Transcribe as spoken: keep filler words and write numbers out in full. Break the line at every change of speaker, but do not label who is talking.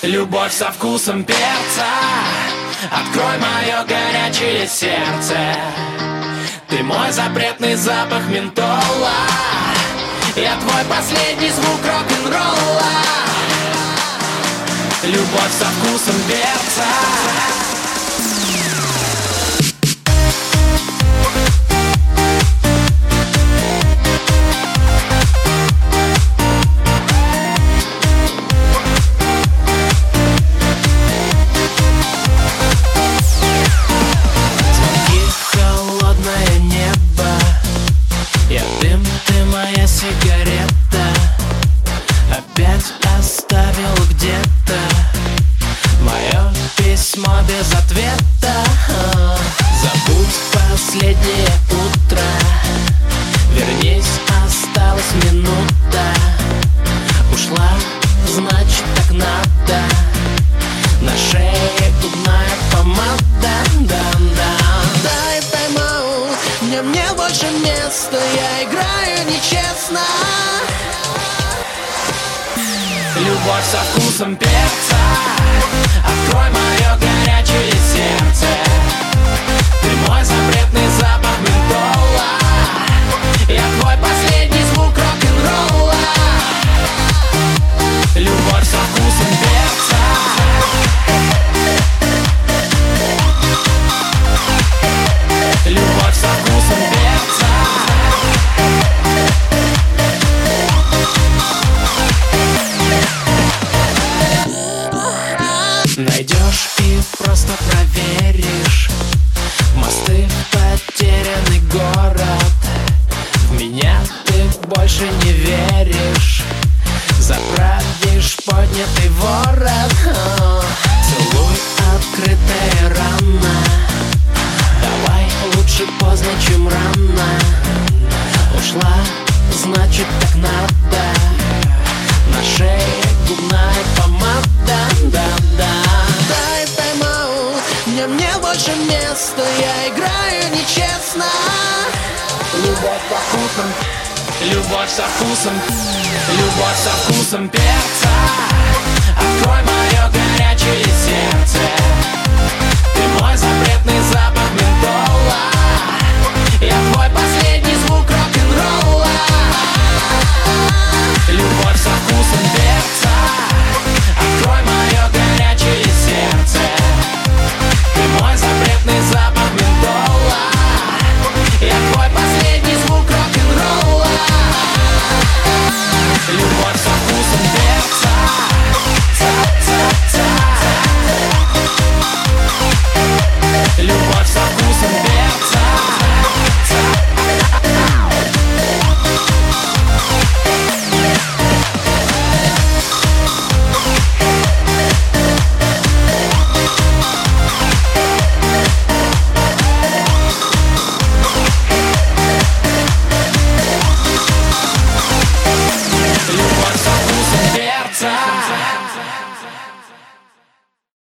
Любовь со вкусом перца, открой мое горячее сердце. Ты мой запретный запах ментола, я твой последний звук рок-н-ролла. Любовь со вкусом перца.
Сигарета опять оставил где-то мое письмо без ответа. Забудь последнее утро, вернись, осталась минута. Ушла, значит так надо, на шее губная помада. Да-да. Дай тайм-аут, мне, мне больше места, я играю нечестно.
Любовь со вкусом перца, открой мое горячее сердце. Ты мой запретный запах ментола, я твой последний звук рок-н-ролла. Любовь со вкусом перца. Любовь со вкусом перца.
Найдешь и просто проверишь мосты в потерянный город. В меня ты больше не веришь, заправишь поднятый ворот. Целуй, открытая рана, давай лучше поздно, чем рано. Ушла, значит так надо, на шее губная помада. Да-да. Дай тайм-аут, мне, мне больше места, я играю нечестно.
Любовь со вкусом, любовь со вкусом, любовь со вкусом перца.